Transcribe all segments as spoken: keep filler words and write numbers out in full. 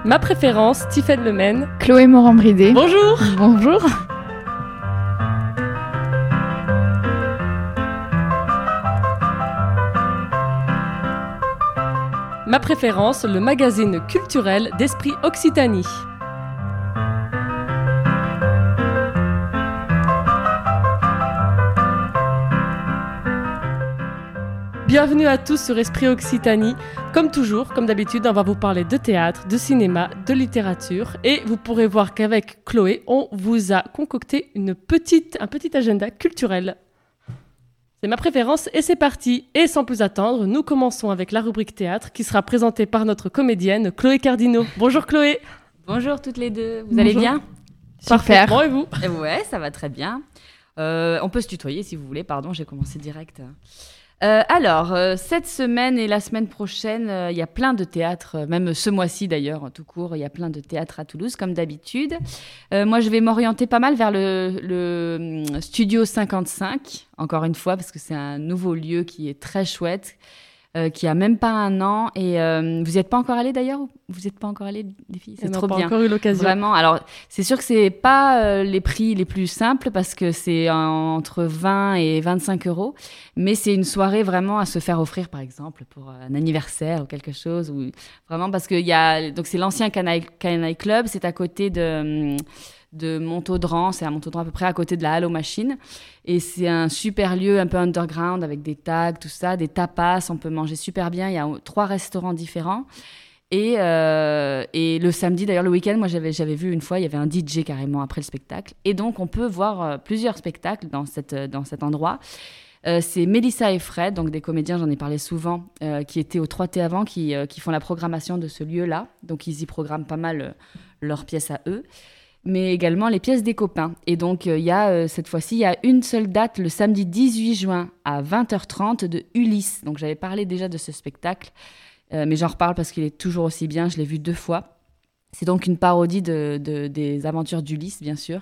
Ma préférence, Tiffaine Lemaine. Chloé Morin-Bridé. Bonjour. Bonjour. Ma préférence, le magazine culturel d'Esprit Occitanie. Bienvenue à tous sur Esprit Occitanie. Comme toujours, comme d'habitude, on va vous parler de théâtre, de cinéma, de littérature. Et vous pourrez voir qu'avec Chloé, on vous a concocté une petite, un petit agenda culturel. C'est ma préférence et c'est parti. Et sans plus attendre, nous commençons avec la rubrique théâtre qui sera présentée par notre comédienne Chloé Cardino. Bonjour Chloé. Bonjour toutes les deux. Vous Bonjour. allez bien? Super. Bon, et vous? Ouais, ça va très bien. Euh, on peut se tutoyer si vous voulez. Pardon, j'ai commencé direct. Euh, alors, euh, cette semaine et la semaine prochaine, il euh, y a plein de théâtres, euh, même ce mois-ci d'ailleurs, tout court, il y a plein de théâtres à Toulouse, comme d'habitude. Euh, moi, je vais m'orienter pas mal vers le, le euh, Studio cinquante-cinq, encore une fois, parce que c'est un nouveau lieu qui est très chouette, euh, qui a même pas un an. Et euh, vous n'y êtes pas encore allés d'ailleurs? Vous n'êtes pas encore allés, les filles? C'est On trop n'a pas bien. encore eu l'occasion. Vraiment. Alors, c'est sûr que c'est pas euh, les prix les plus simples parce que c'est en- entre vingt et vingt-cinq euros. Mais c'est une soirée vraiment à se faire offrir, par exemple, pour un anniversaire ou quelque chose. Ou vraiment parce que il y a, donc c'est l'ancien Canaille, Canaille Club. C'est à côté de, de Montaudran. C'est à Montaudran à peu près à côté de la Halle aux Machines. Et c'est un super lieu un peu underground avec des tags, tout ça, des tapas. On peut manger super bien. Il y a trois restaurants différents. Et, euh, et le samedi, d'ailleurs, le week-end, moi, j'avais, j'avais vu une fois, il y avait un D J carrément après le spectacle. Et donc, on peut voir euh, plusieurs spectacles dans, cette, dans cet endroit. Euh, c'est Mélissa et Fred, donc des comédiens, j'en ai parlé souvent, euh, qui étaient au trois T avant, qui, euh, qui font la programmation de ce lieu-là. Donc, ils y programment pas mal euh, leurs pièces à eux, mais également les pièces des copains. Et donc, euh, il y a, euh, cette fois-ci, il y a une seule date, le samedi dix-huit juin à vingt heures trente de Ulysse. Donc, j'avais parlé déjà de ce spectacle. Euh, mais j'en reparle parce qu'il est toujours aussi bien, je l'ai vu deux fois. C'est donc une parodie de, de- des aventures d'Ulysse, bien sûr.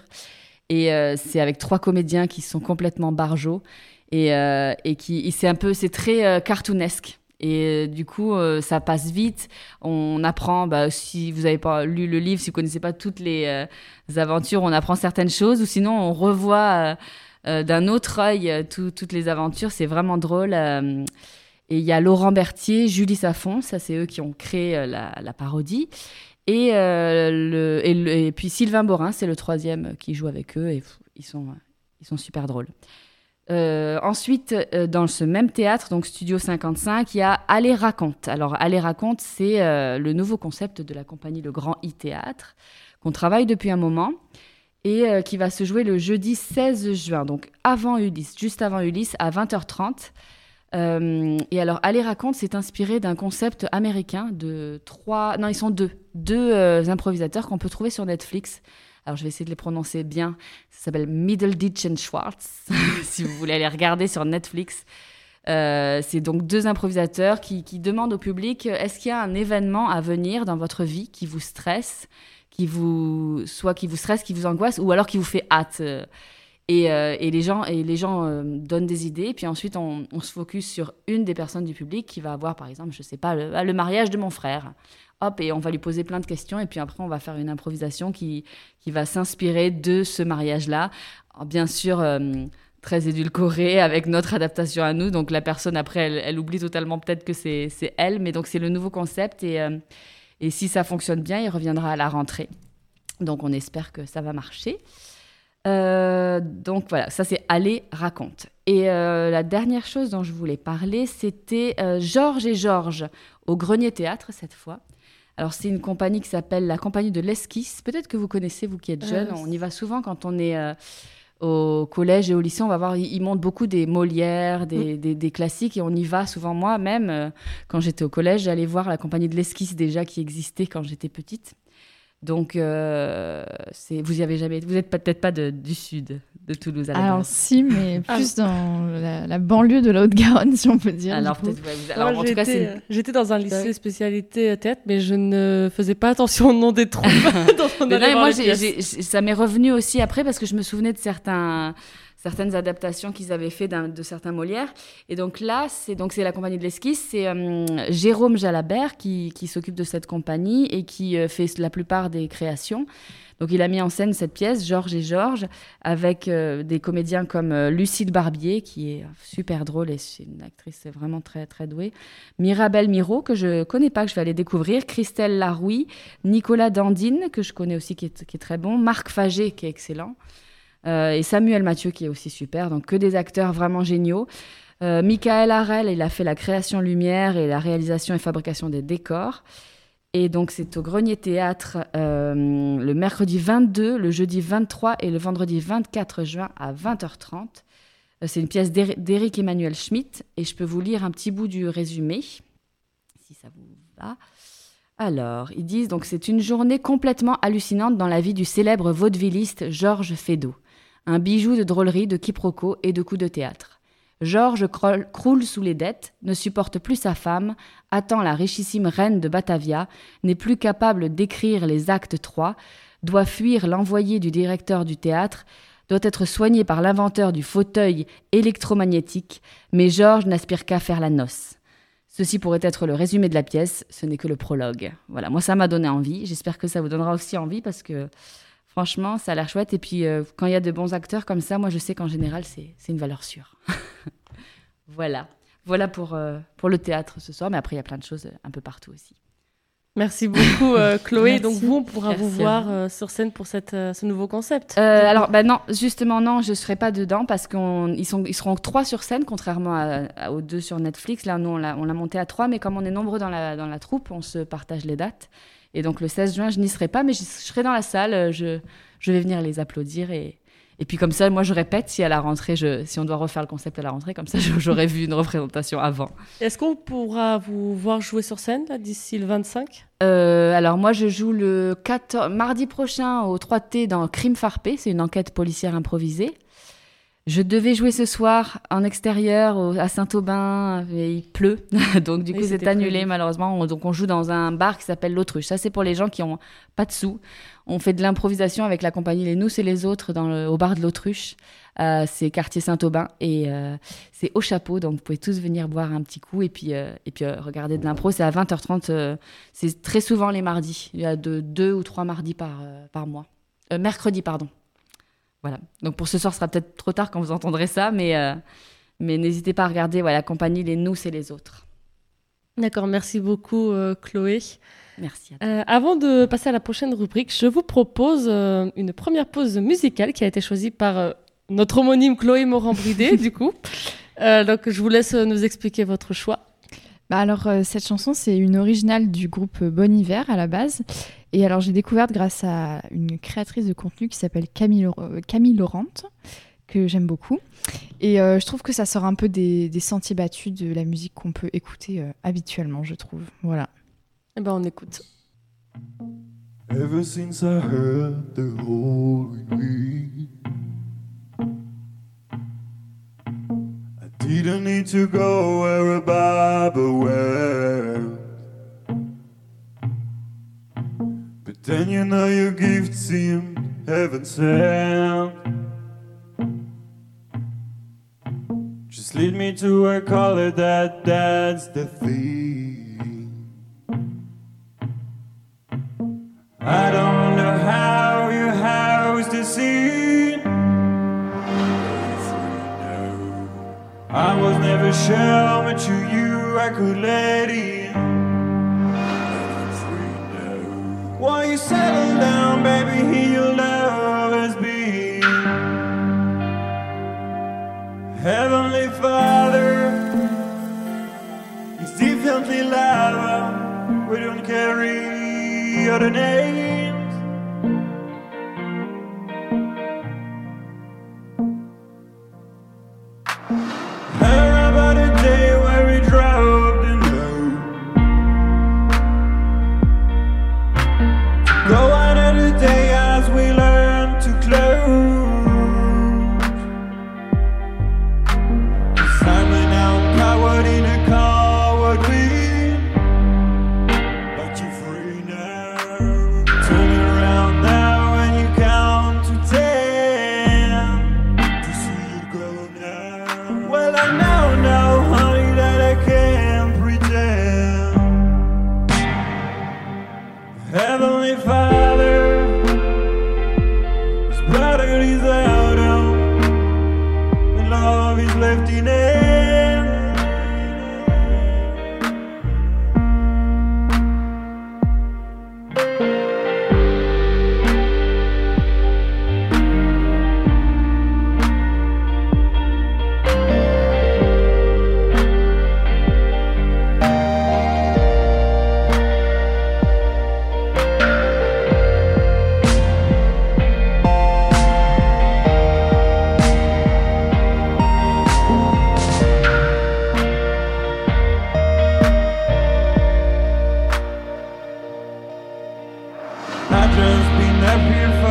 Et euh, c'est avec trois comédiens qui sont complètement barjots. Et, euh, et qui, et c'est un peu, c'est très euh, cartoonesque. Et euh, du coup, euh, ça passe vite. On apprend, bah, si vous n'avez pas lu le livre, si vous ne connaissez pas toutes les euh, aventures, on apprend certaines choses. Ou sinon, on revoit euh, euh, d'un autre œil euh, tout- toutes les aventures. C'est vraiment drôle. euh, Et il y a Laurent Berthier, Julie Safon, ça c'est eux qui ont créé euh, la, la parodie. Et, euh, le, et, le- et puis Sylvain Borin, c'est le troisième qui joue avec eux. Et pff, ils sont, euh, ils sont super drôles. Euh, ensuite, euh, dans ce même théâtre, donc Studio cinquante-cinq, il y a Aller Raconte. Alors, Aller Raconte, c'est euh, le nouveau concept de la compagnie Le Grand I-Théâtre, qu'on travaille depuis un moment et euh, qui va se jouer le jeudi seize juin, donc avant Ulysse, juste avant Ulysse, à vingt heures trente. Euh, et alors, Aller Raconte s'est inspiré d'un concept américain de trois... Non, ils sont deux. Deux euh, improvisateurs qu'on peut trouver sur Netflix. Alors, je vais essayer de les prononcer bien. Ça s'appelle Middleditch and Schwartz, si vous voulez aller regarder sur Netflix. Euh, c'est donc deux improvisateurs qui, qui demandent au public, euh, est-ce qu'il y a un événement à venir dans votre vie qui vous stresse, qui vous... soit qui vous stresse, qui vous angoisse, ou alors qui vous fait hâte euh, Et, euh, et les gens, et les gens euh, donnent des idées, et puis ensuite on, on se focus sur une des personnes du public qui va avoir, par exemple, je sais pas, le, ah, le mariage de mon frère. Hop, et on va lui poser plein de questions, et puis après on va faire une improvisation qui, qui va s'inspirer de ce mariage-là. Alors, bien sûr, euh, très édulcoré, avec notre adaptation à nous, donc la personne après, elle, elle oublie totalement peut-être que c'est, c'est elle, mais donc c'est le nouveau concept, et, euh, et si ça fonctionne bien, il reviendra à la rentrée. Donc on espère que ça va marcher. Euh, donc voilà, ça c'est Aller Raconte. Et euh, la dernière chose dont je voulais parler, c'était euh, Georges et Georges au Grenier Théâtre cette fois. Alors c'est une compagnie qui s'appelle la Compagnie de l'Esquisse. Peut-être que vous connaissez, vous qui êtes jeune, Euh, on y va souvent quand on est euh, au collège et au lycée. On va voir, ils ils montent beaucoup des Molières, des, des, des classiques, et on y va souvent. Moi-même, euh, quand j'étais au collège, j'allais voir la Compagnie de l'Esquisse déjà qui existait quand j'étais petite. Donc, euh, c'est, vous y avez jamais, vous n'êtes peut-être pas de, du sud de Toulouse à la Alors base. si, mais plus dans la, la banlieue de la Haute-Garonne, si on peut dire. Alors du coup. peut-être, ouais, vous- alors, Moi, en tout j'ai cas, été, c'est euh, j'étais dans un lycée Ouais. spécialité théâtre, mais je ne faisais pas attention au nom des troupes. dont on Mais allait non, voir moi, les j'ai, pièces. j'ai- j'ai- ça m'est revenu aussi après parce que je me souvenais de certains, certaines adaptations qu'ils avaient fait d'un, de certains Molières. Et donc là, c'est, donc c'est la compagnie de l'Esquisse, c'est euh, Jérôme Jalabert qui, qui s'occupe de cette compagnie et qui euh, fait la plupart des créations. Donc il a mis en scène cette pièce, Georges et Georges, avec euh, des comédiens comme euh, Lucille Barbier, qui est super drôle et c'est une actrice vraiment très, très douée, Mirabelle Miro, que je ne connais pas, que je vais aller découvrir, Christelle Larouille, Nicolas Dandine, que je connais aussi, qui est, qui est très bon, Marc Faget, qui est excellent, euh, et Samuel Mathieu, qui est aussi super. Donc que des acteurs vraiment géniaux. Euh, Michael Harel, il a fait la création lumière et la réalisation et fabrication des décors. Et donc, c'est au Grenier Théâtre euh, le mercredi vingt-deux, le jeudi vingt-trois et le vendredi vingt-quatre juin à vingt heures trente. Euh, c'est une pièce d'Éric, d'Éric Emmanuel Schmitt et je peux vous lire un petit bout du résumé, si ça vous va. Alors, ils disent donc c'est une journée complètement hallucinante dans la vie du célèbre vaudevilliste Georges Feydeau. Un bijou de drôlerie, de quiproquos et de coups de théâtre. Georges croule sous les dettes, ne supporte plus sa femme, attend la richissime reine de Batavia, n'est plus capable d'écrire les actes trois, doit fuir l'envoyé du directeur du théâtre, doit être soigné par l'inventeur du fauteuil électromagnétique, mais Georges n'aspire qu'à faire la noce. Ceci pourrait être le résumé de la pièce, ce n'est que le prologue. Voilà, moi ça m'a donné envie, j'espère que ça vous donnera aussi envie parce que franchement ça a l'air chouette et puis euh, quand il y a de bons acteurs comme ça, moi je sais qu'en général c'est, c'est une valeur sûre. Voilà, voilà pour, euh, pour le théâtre ce soir, mais après il y a plein de choses un peu partout aussi. Merci beaucoup euh, Chloé. Merci. Donc vous, on pourra Merci vous voir euh, sur scène pour cette, euh, ce nouveau concept. Euh, alors bah non, justement non, je ne serai pas dedans parce qu'ils sont, ils seront trois sur scène, contrairement à, à, aux deux sur Netflix. Là, nous, on l'a, on l'a monté à trois, mais comme on est nombreux dans la, dans la troupe, on se partage les dates. Et donc le seize juin, je n'y serai pas, mais je serai dans la salle, je, je vais venir les applaudir et... Et puis comme ça, moi, je répète si à la rentrée, je, si on doit refaire le concept à la rentrée, comme ça, j'aurais vu une représentation avant. Est-ce qu'on pourra vous voir jouer sur scène là, d'ici le vingt-cinq ? euh, Alors moi, je joue le quatorze, mardi prochain au trois T dans Crime Farpé, c'est une enquête policière improvisée. Je devais jouer ce soir en extérieur au, à Saint-Aubin, et il pleut, donc du coup, oui, c'est annulé prévu. Malheureusement. On, donc on joue dans un bar qui s'appelle l'Autruche. Ça, c'est pour les gens qui n'ont pas de sous. On fait de l'improvisation avec la compagnie Les Nous et les Autres dans le, au bar de l'Autruche. Euh, c'est quartier Saint-Aubin et euh, c'est au chapeau, donc vous pouvez tous venir boire un petit coup et puis, euh, et puis euh, regarder de l'impro. C'est à vingt heures trente, euh, c'est très souvent les mardis. Il y a de, deux ou trois mardis par, euh, par mois. Euh, mercredi, pardon. Voilà. Donc pour ce soir, ce sera peut-être trop tard quand vous entendrez ça, mais, euh, mais n'hésitez pas à regarder ouais, la compagnie Les Nous et les Autres. D'accord, merci beaucoup euh, Chloé. Merci à toi. Euh, avant de passer à la prochaine rubrique, je vous propose euh, une première pause musicale qui a été choisie par euh, notre homonyme Chloé Morand-Bridé, du coup. Euh, donc je vous laisse nous expliquer votre choix. Bah alors euh, cette chanson, c'est une originale du groupe Bon Hiver à la base. Et alors j'ai découverte grâce à une créatrice de contenu qui s'appelle Camille, euh, Camille Laurent, que j'aime beaucoup. Et euh, je trouve que ça sort un peu des, des sentiers battus de la musique qu'on peut écouter euh, habituellement, je trouve. Voilà. Eh ben on écoute. Ever since I heard the Holy Week, I didn't need to go where a Bible went. But then you know your gift seemed heaven sent. Just lead me to a color that that's the thing. I don't know how you house the scene. I was never sure how much of you I could let in. While you settle down, baby, here your love has been. Heavenly Father, it's definitely love. We don't carry other names. Heard about a day where we dropped the note.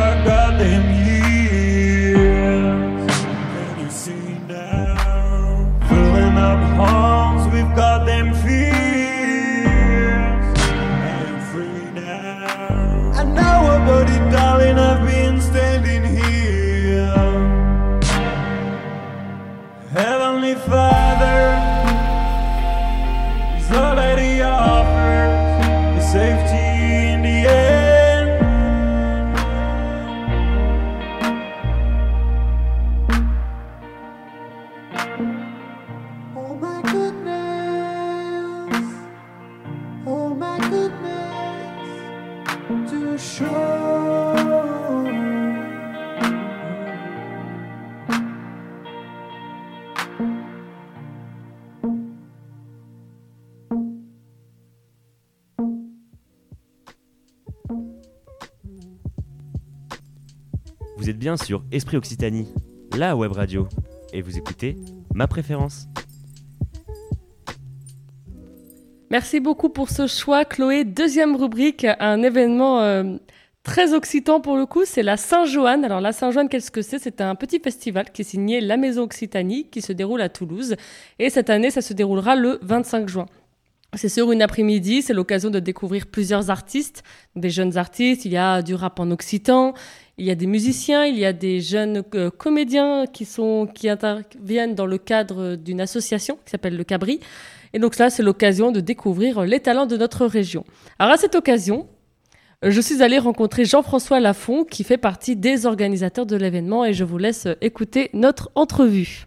I got them years. Can you see now? Filling up homes, we've got them fears. I am free now. I know about it, darling, I've been standing here. Heavenly Father is all that He offers, the safety in the end. Oh my goodness, oh my goodness, to show. Vous êtes bien sur Esprit Occitanie, la web radio, et vous écoutez Ma Préférence. Merci beaucoup pour ce choix, Chloé. Deuxième rubrique, un événement euh, très occitan pour le coup, c'est la Saint-Joanne. Alors la Saint-Joanne, qu'est-ce que c'est ? C'est un petit festival qui est signé La Maison Occitanie, qui se déroule à Toulouse. Et cette année, ça se déroulera le vingt-cinq juin. C'est sur une après-midi, c'est l'occasion de découvrir plusieurs artistes, des jeunes artistes, il y a du rap en occitan, il y a des musiciens, il y a des jeunes euh, comédiens qui, sont, qui interviennent dans le cadre d'une association qui s'appelle le Cabri. Et donc là, c'est l'occasion de découvrir les talents de notre région. Alors à cette occasion, je suis allée rencontrer Jean-François Lafont qui fait partie des organisateurs de l'événement et je vous laisse écouter notre entrevue.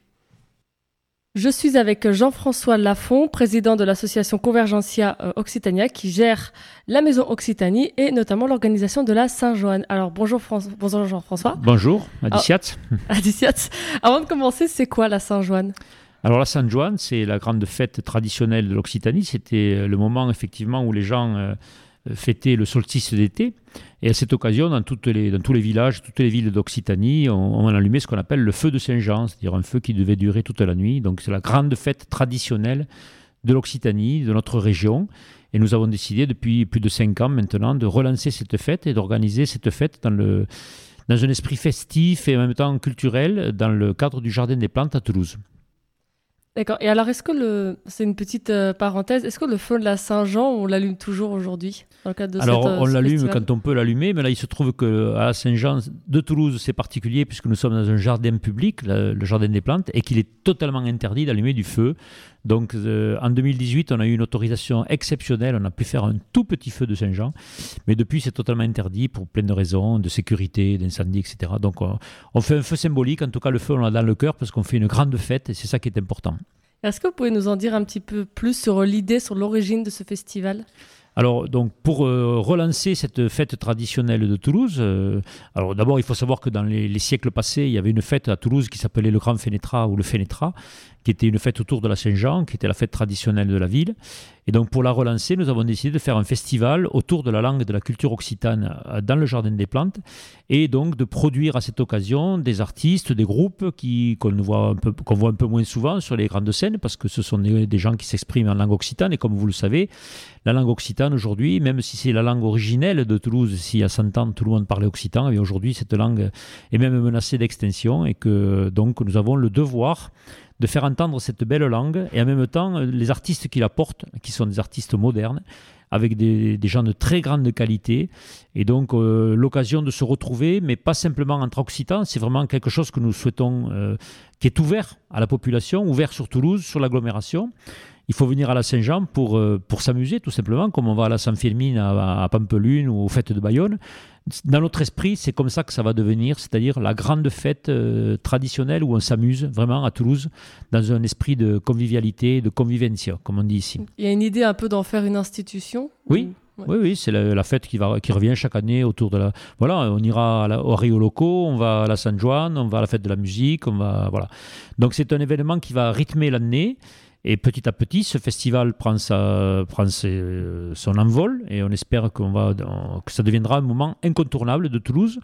Je suis avec Jean-François Lafont, président de l'association Convergencia Occitania, qui gère la Maison Occitanie et notamment l'organisation de la Saint-Joanne. Alors bonjour, François, bonjour Jean-François. Bonjour, Adiciat. Adiciat. Avant de commencer, c'est quoi la Saint-Joanne ? Alors la Saint-Joanne, c'est la grande fête traditionnelle de l'Occitanie. C'était le moment effectivement où les gens euh, fêtaient le solstice d'été. Et à cette occasion, dans, toutes les, dans tous les villages, toutes les villes d'Occitanie, on, on allumait ce qu'on appelle le feu de Saint-Jean, c'est-à-dire un feu qui devait durer toute la nuit. Donc c'est la grande fête traditionnelle de l'Occitanie, de notre région. Et nous avons décidé depuis plus de cinq ans maintenant de relancer cette fête et d'organiser cette fête dans, le, dans un esprit festif et en même temps culturel dans le cadre du Jardin des Plantes à Toulouse. D'accord. Et alors, est-ce que le... C'est une petite euh, parenthèse. Est-ce que le feu de la Saint-Jean, on l'allume toujours aujourd'hui dans le cadre de Alors, cette, euh, on l'allume festival quand on peut l'allumer, mais là, il se trouve qu'à la Saint-Jean de Toulouse, c'est particulier puisque nous sommes dans un jardin public, le, le Jardin des Plantes, et qu'il est totalement interdit d'allumer du feu. Donc, euh, en deux mille dix-huit, on a eu une autorisation exceptionnelle. On a pu faire un tout petit feu de Saint-Jean, mais depuis, c'est totalement interdit pour plein de raisons, de sécurité, d'incendie, et cetera. Donc, on, on fait un feu symbolique. En tout cas, le feu, on l'a dans le cœur parce qu'on fait une grande fête et c'est ça qui est important. Est-ce que vous pouvez nous en dire un petit peu plus sur l'idée, sur l'origine de ce festival ? Alors, donc, pour euh, relancer cette fête traditionnelle de Toulouse, euh, alors d'abord, il faut savoir que dans les, les siècles passés, il y avait une fête à Toulouse qui s'appelait le Grand Fénétrat ou le Fénétrat, qui était une fête autour de la Saint-Jean, qui était la fête traditionnelle de la ville. Et donc, pour la relancer, nous avons décidé de faire un festival autour de la langue et de la culture occitane dans le Jardin des Plantes, et donc de produire à cette occasion des artistes, des groupes qui, qu'on voit un peu, qu'on voit un peu moins souvent sur les grandes scènes, parce que ce sont des, des gens qui s'expriment en langue occitane, et comme vous le savez, la langue occitane aujourd'hui, même si c'est la langue originelle de Toulouse, s'il y a cent ans, tout le monde parlait occitan, et aujourd'hui, cette langue est même menacée d'extinction, et que donc nous avons le devoir de faire entendre cette belle langue, et en même temps, les artistes qui la portent, qui sont des artistes modernes, avec des, des gens de très grande qualité, et donc euh, l'occasion de se retrouver, mais pas simplement entre occitans, c'est vraiment quelque chose que nous souhaitons, euh, qui est ouvert à la population, ouvert sur Toulouse, sur l'agglomération. Il faut venir à la Saint-Jean pour, euh, pour s'amuser, tout simplement, comme on va à la Saint-Firmine, à, à Pampelune ou aux fêtes de Bayonne. Dans notre esprit, c'est comme ça que ça va devenir, c'est-à-dire la grande fête euh, traditionnelle où on s'amuse vraiment à Toulouse, dans un esprit de convivialité, de convivencia, comme on dit ici. Il y a une idée un peu d'en faire une institution ? Oui. ou... ouais. Oui, oui, c'est la, la fête qui, va, qui revient chaque année autour de la... Voilà, on ira à la, au Rio Loco, on va à la Saint-Joanne, on va à la fête de la musique, on va... Voilà. Donc c'est un événement qui va rythmer l'année. Et petit à petit, ce festival prend, sa, prend ses, son envol et on espère qu'on va, que ça deviendra un moment incontournable de Toulouse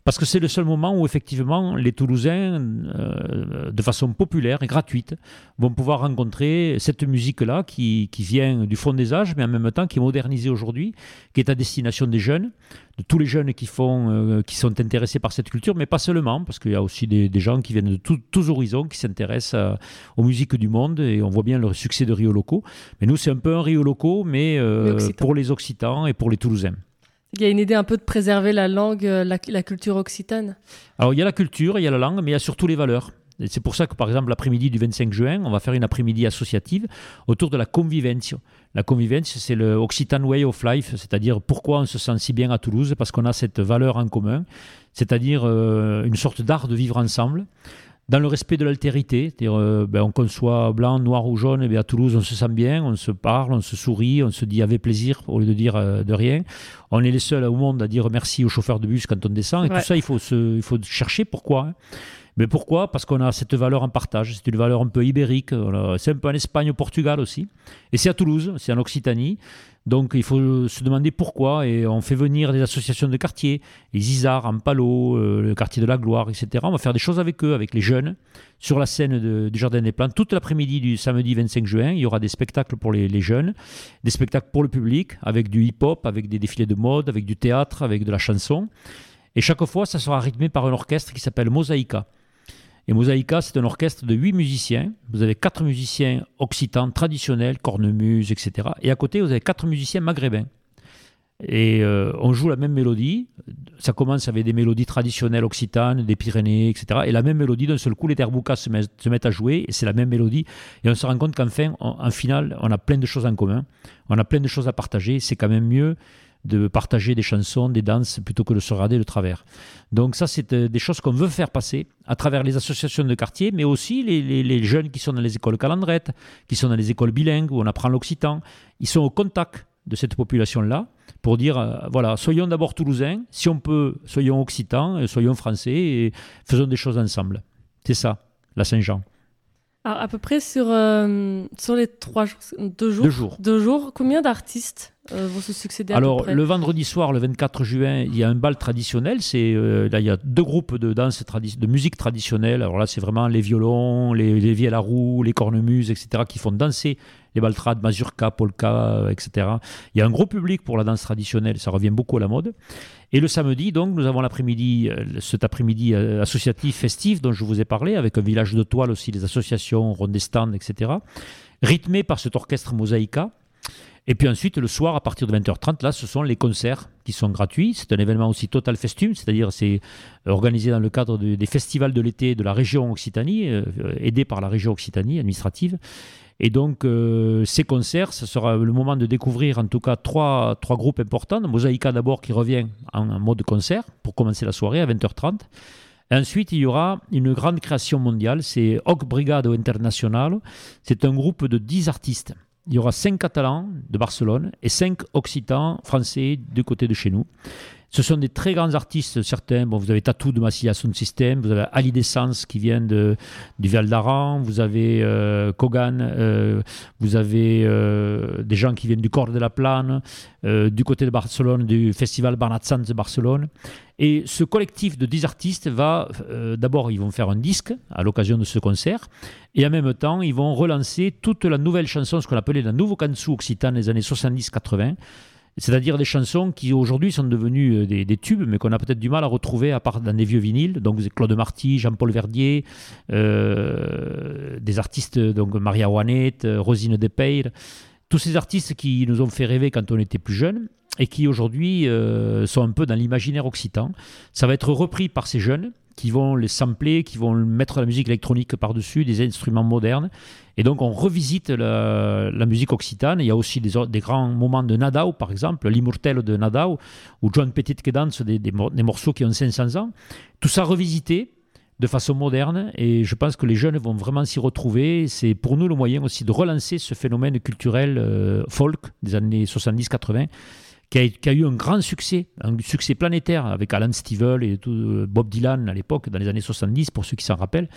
Parce que c'est le seul moment où effectivement les Toulousains, euh, de façon populaire et gratuite, vont pouvoir rencontrer cette musique-là qui, qui vient du fond des âges, mais en même temps qui est modernisée aujourd'hui, qui est à destination des jeunes, de tous les jeunes qui, font, euh, qui sont intéressés par cette culture, mais pas seulement, parce qu'il y a aussi des, des gens qui viennent de tout, tous horizons, qui s'intéressent à, aux musiques du monde, et on voit bien le succès de Rio Loco. Mais nous, c'est un peu un Rio Loco, mais euh, pour les Occitans et pour les Toulousains. Il y a une idée un peu de préserver la langue, la, la culture occitane. Alors, il y a la culture, il y a la langue, mais il y a surtout les valeurs. Et c'est pour ça que, par exemple, l'après-midi du vingt-cinq juin, on va faire une après-midi associative autour de la convivention. La convivention, c'est le Occitan Way of Life, c'est-à-dire pourquoi on se sent si bien à Toulouse, parce qu'on a cette valeur en commun, c'est-à-dire euh, une sorte d'art de vivre ensemble, dans le respect de l'altérité, c'est-à-dire euh, ben, qu'on soit blanc, noir ou jaune, et bien à Toulouse, on se sent bien, on se parle, on se sourit, on se dit avec plaisir au lieu de dire euh, de rien. On est les seuls au monde à dire merci au chauffeur de bus quand on descend, et ouais. tout ça, il faut, se, il faut chercher pourquoi. Hein. Mais pourquoi ? Parce qu'on a cette valeur en partage, c'est une valeur un peu ibérique, c'est un peu en Espagne, au Portugal aussi, et c'est à Toulouse, c'est en Occitanie, donc il faut se demander pourquoi, et on fait venir des associations de quartier, les Isards, Ampalo, euh, le quartier de la Gloire, et cetera. On va faire des choses avec eux, avec les jeunes, sur la scène de, du Jardin des Plantes, toute l'après-midi du samedi vingt-cinq juin, il y aura des spectacles pour les, les jeunes, des spectacles pour le public, avec du hip-hop, avec des défilés de mode, avec du théâtre, avec de la chanson, et chaque fois, ça sera rythmé par un orchestre qui s'appelle Mosaïka. Et Mosaïka, c'est un orchestre de huit musiciens. Vous avez quatre musiciens occitans traditionnels, cornemuse, et cetera. Et à côté, vous avez quatre musiciens maghrébins. Et euh, on joue la même mélodie. Ça commence avec des mélodies traditionnelles occitanes, des Pyrénées, et cetera. Et la même mélodie, d'un seul coup, les derboukas se, met, se mettent à jouer. Et c'est la même mélodie. Et on se rend compte qu'enfin, on, en finale, on a plein de choses en commun. On a plein de choses à partager. C'est quand même mieux de partager des chansons, des danses, plutôt que de se regarder de travers. Donc ça, c'est des choses qu'on veut faire passer à travers les associations de quartier, mais aussi les, les, les jeunes qui sont dans les écoles calandrettes, qui sont dans les écoles bilingues, où on apprend l'occitan. Ils sont au contact de cette population-là pour dire, euh, voilà, soyons d'abord toulousains, si on peut, soyons occitans, soyons français, et faisons des choses ensemble. C'est ça, la Saint-Jean. Alors, à peu près sur, euh, sur les trois jours, deux jours, deux jours, deux jours combien d'artistes euh, vont se succéder à Alors, peu près ? Le vendredi soir, le vingt-quatre juin, il y a un bal traditionnel. C'est, euh, là, il y a deux groupes de danse tradi- de musique traditionnelle. Alors là, c'est vraiment les violons, les, les vielles à roue, les cornemuses, et cetera, qui font danser les baltrades, mazurka, polka, et cetera. Il y a un gros public pour la danse traditionnelle. Ça revient beaucoup à la mode. Et le samedi, donc, nous avons l'après-midi, cet après-midi associatif festif dont je vous ai parlé, avec un village de toile aussi, les associations, rondes des stands, et cetera, rythmé par cet orchestre Mosaïka. Et puis ensuite, le soir, à partir de vingt heures trente, là, ce sont les concerts qui sont gratuits. C'est un événement aussi total festum, c'est-à-dire c'est organisé dans le cadre de, des festivals de l'été de la région Occitanie, euh, aidé par la région Occitanie administrative. Et donc, euh, ces concerts, ce sera le moment de découvrir en tout cas trois, trois groupes importants. Mosaïka d'abord qui revient en, en mode concert pour commencer la soirée à vingt heures trente. Et ensuite, il y aura une grande création mondiale, c'est Oc Brigado Internacional. C'est un groupe de dix artistes. Il y aura cinq Catalans de Barcelone et cinq Occitans français du côté de chez nous. Ce sont des très grands artistes, certains. Bon, vous avez Tatou de Massilia Sound System, vous avez Ali Dessence qui vient de, du Val d'Aran, vous avez euh, Kogan, euh, vous avez euh, des gens qui viennent du Cor de la Plane, euh, du côté de Barcelone, du Festival Barnatzans de Barcelone. Et ce collectif de dix artistes va, euh, d'abord, ils vont faire un disque à l'occasion de ce concert, et en même temps, ils vont relancer toute la nouvelle chanson, ce qu'on appelait la Nouveau Cansu occitane des années soixante-dix quatre-vingts. C'est-à-dire des chansons qui aujourd'hui sont devenues des, des tubes, mais qu'on a peut-être du mal à retrouver à part dans des vieux vinyles. Donc Claude Marty, Jean-Paul Verdier, euh, des artistes, donc Maria Juanet, Rosine Depeyre, tous ces artistes qui nous ont fait rêver quand on était plus jeunes et qui aujourd'hui euh, sont un peu dans l'imaginaire occitan. Ça va être repris par ces jeunes qui vont les sampler, qui vont mettre la musique électronique par-dessus, des instruments modernes. Et donc, on revisite la, la musique occitane. Il y a aussi des, des grands moments de Nadao, par exemple, l'Immortel de Nadao, ou John Petit qui danse des, des, des morceaux qui ont cinq cents ans. Tout ça revisité de façon moderne. Et je pense que les jeunes vont vraiment s'y retrouver. C'est pour nous le moyen aussi de relancer ce phénomène culturel euh, folk des années soixante-dix quatre-vingts, Qui a, qui a eu un grand succès, un succès planétaire avec Alan Stivell et tout, Bob Dylan à l'époque, dans les années soixante-dix, pour ceux qui s'en rappellent.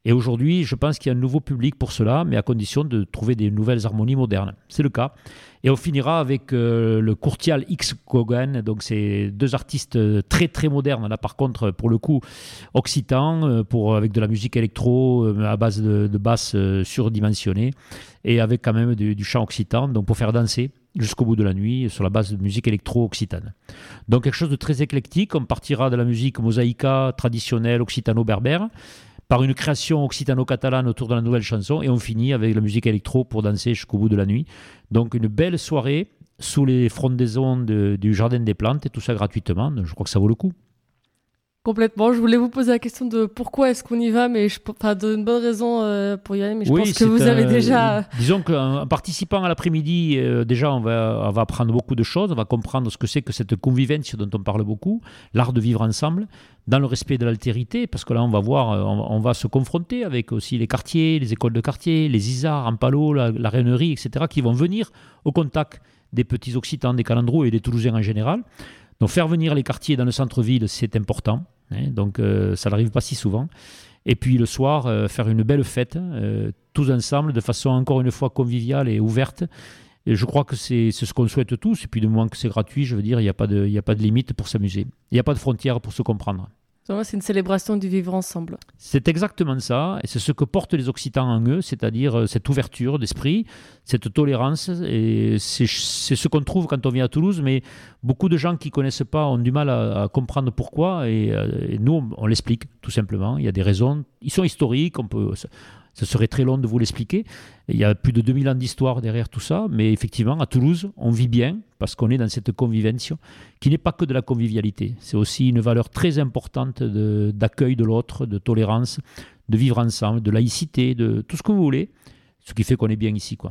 Et aujourd'hui, je pense qu'il y a un nouveau public pour cela, mais à condition de trouver des nouvelles harmonies modernes. C'est le cas. Et on finira avec euh, le Courtial X Kogan. Donc, c'est deux artistes très, très modernes. Là, par contre, pour le coup, occitan, euh, pour, avec de la musique électro euh, à base de, de basse euh, surdimensionnée et avec quand même du, du chant occitan, donc pour faire danser jusqu'au bout de la nuit sur la base de musique électro-occitane. Donc, quelque chose de très éclectique. On partira de la musique mosaïca traditionnelle occitano-berbère par une création occitano-catalane autour de la nouvelle chanson, et on finit avec la musique électro pour danser jusqu'au bout de la nuit. Donc une belle soirée sous les frondaisons de, du Jardin des Plantes, et tout ça gratuitement. Je crois que ça vaut le coup. Complètement. Je voulais vous poser la question de pourquoi est-ce qu'on y va, mais je enfin, d'une bonne raison euh, pour y aller, mais je oui, pense que vous un, avez déjà... Disons qu'en participant à l'après-midi, euh, déjà, on va, on va apprendre beaucoup de choses, on va comprendre ce que c'est que cette convivence dont on parle beaucoup, l'art de vivre ensemble, dans le respect de l'altérité, parce que là, on va voir, on, on va se confronter avec aussi les quartiers, les écoles de quartier, les isards, en palo, la, la rayonnerie, et cetera, qui vont venir au contact des petits Occitans, des Calandrous et des Toulousains en général. Donc, faire venir les quartiers dans le centre-ville, c'est important. Hein, donc, euh, ça n'arrive pas si souvent. Et puis, le soir, euh, faire une belle fête, euh, tous ensemble, de façon encore une fois conviviale et ouverte. Et je crois que c'est, c'est ce qu'on souhaite tous. Et puis, du moment que c'est gratuit, je veux dire, il n'y a pas de, il n'y a pas de limite pour s'amuser. Il n'y a pas de frontières pour se comprendre. C'est une célébration du vivre ensemble. C'est exactement ça, et c'est ce que portent les Occitans en eux, c'est-à-dire cette ouverture d'esprit, cette tolérance, et c'est, c'est ce qu'on trouve quand on vient à Toulouse, mais beaucoup de gens qui ne connaissent pas ont du mal à, à comprendre pourquoi, et, et nous, on, on l'explique tout simplement. Il y a des raisons, ils sont historiques, on peut... Ce serait très long de vous l'expliquer. Il y a plus de deux mille ans d'histoire derrière tout ça, mais effectivement, à Toulouse, on vit bien parce qu'on est dans cette convivention qui n'est pas que de la convivialité. C'est aussi une valeur très importante de, d'accueil de l'autre, de tolérance, de vivre ensemble, de laïcité, de tout ce que vous voulez, ce qui fait qu'on est bien ici, quoi.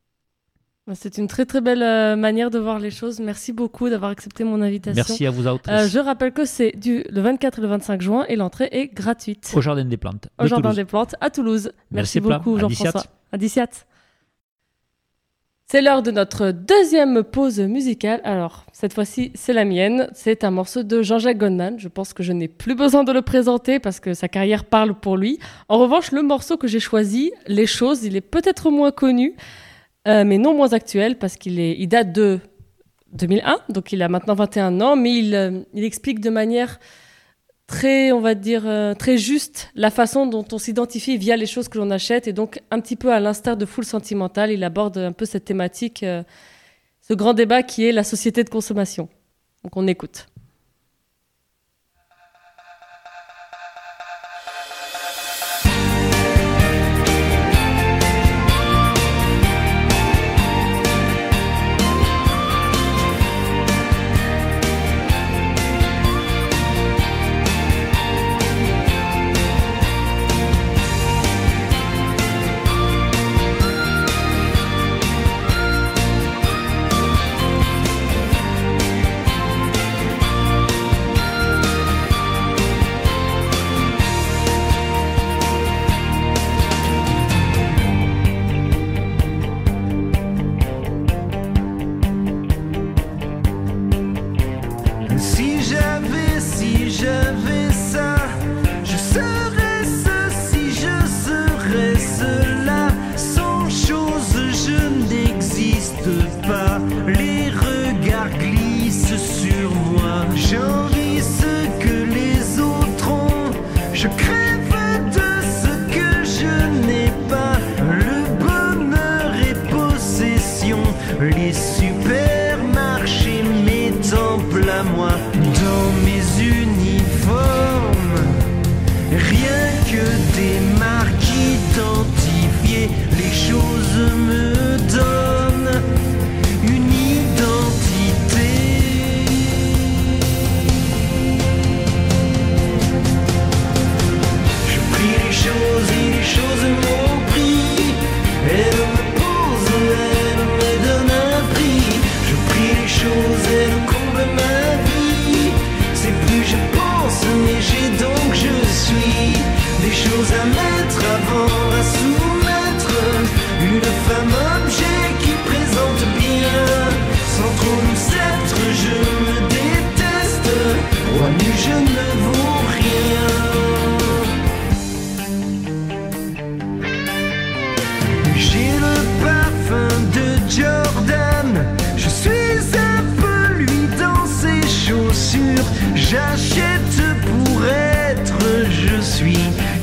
C'est une très très belle euh, manière de voir les choses. Merci beaucoup d'avoir accepté mon invitation. Merci à vous autres. Euh, je rappelle que c'est du, le vingt-quatre et le vingt-cinq juin et l'entrée est gratuite. Au Jardin des Plantes. Au Jardin des Plantes à Toulouse. Merci, Merci beaucoup Jean-François. À Diciat. C'est l'heure de notre deuxième pause musicale. Alors, cette fois-ci, c'est la mienne. C'est un morceau de Jean-Jacques Goldman. Je pense que je n'ai plus besoin de le présenter parce que sa carrière parle pour lui. En revanche, le morceau que j'ai choisi, Les Choses, il est peut-être moins connu. Euh, mais non moins actuel, parce qu'il est, il date de deux mille un, donc il a maintenant vingt et un ans, mais il, euh, il explique de manière très, on va dire, euh, très juste la façon dont on s'identifie via les choses que l'on achète, et donc un petit peu à l'instar de Full Sentimental, il aborde un peu cette thématique, euh, ce grand débat qui est la société de consommation. Donc on écoute. I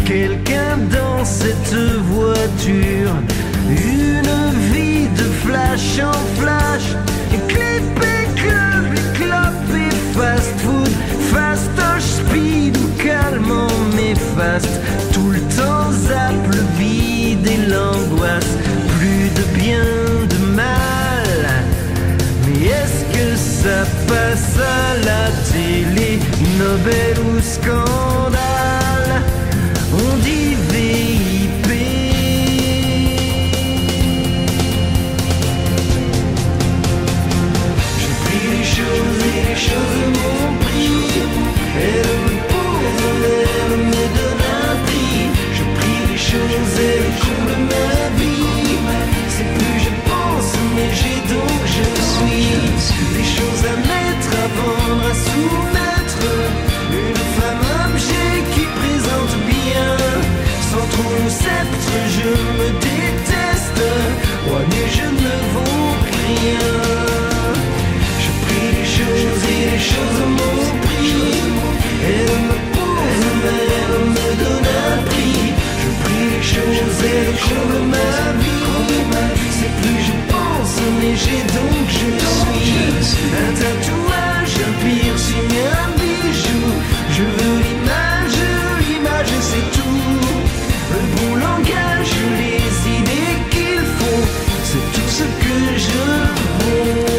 quelqu'un dans cette voiture. Une vie de flash en flash, clip et club, et clopes et fast food, fastoche, speed ou calmant mais fast. Tout le temps zap, le vide et l'angoisse, plus de bien, de mal. Mais est-ce que ça passe à la télé, Nobel ou scandale? On dit V I P. J'ai pris les choses et les choses m'ont pris. Elle me pose, elle me donne un prix. J'ai pris les choses et les choses de ma vie. C'est plus je pense, mais j'ai donc je suis. Des choses à mettre, à vendre, à soumettre. Une femme objet qui présente bien. Sans trop le sceptre, je me déteste. Ouais, mais je ne vaux rien. Je prie les choses et les choses m'ont pris. Elle me pose, mais elle me donne un prix. Je prie les choses et les choses de ma vie. C'est plus je pense, mais j'ai donc je suis. Un tatouage, un piercing, un bijou. Je veux l'image, l'image c'est tout. Le bon langage, les idées qu'il faut, c'est tout ce que je veux.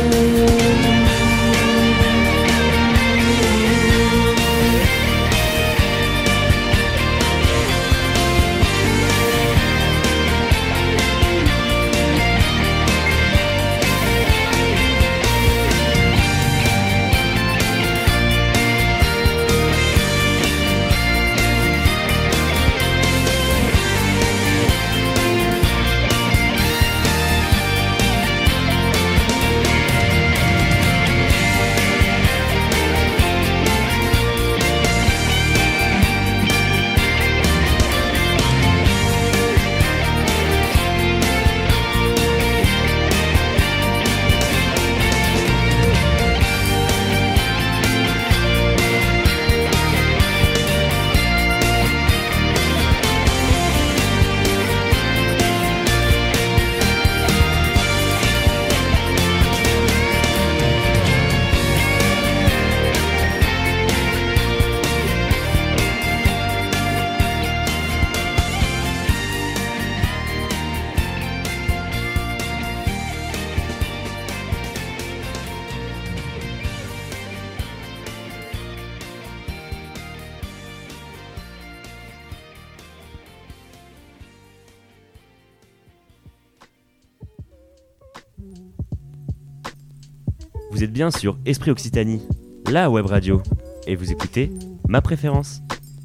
Vous êtes bien sur Esprit Occitanie, la web radio, et vous écoutez Ma Préférence.